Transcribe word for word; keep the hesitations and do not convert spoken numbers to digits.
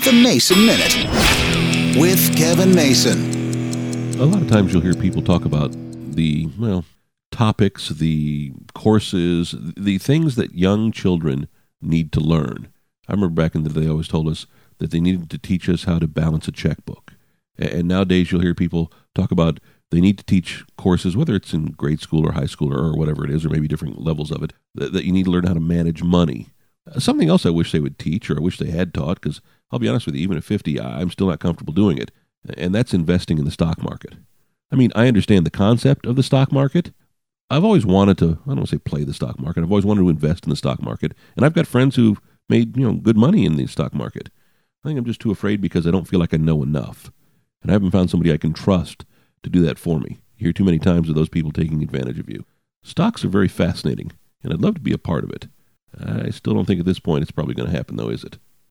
The Mason Minute with Kevin Mason. A lot of times you'll hear people talk about the, well, topics, the courses, the things that young children need to learn. I remember back in the day they always told us that they needed to teach us how to balance a checkbook. And nowadays you'll hear people talk about they need to teach courses, whether it's in grade school or high school or whatever it is, or maybe different levels of it, that you need to learn how to manage money. Something else I wish they would teach, or I wish they had taught, because I'll be honest with you, even at fifty, I'm still not comfortable doing it, and that's investing in the stock market. I mean, I understand the concept of the stock market. I've always wanted to, I don't want to say play the stock market, I've always wanted to invest in the stock market, and I've got friends who've made, you know, good money in the stock market. I think I'm just too afraid because I don't feel like I know enough, and I haven't found somebody I can trust to do that for me. You hear too many times of those people taking advantage of you. Stocks are very fascinating, and I'd love to be a part of it. I still don't think at this point it's probably going to happen, though, is it?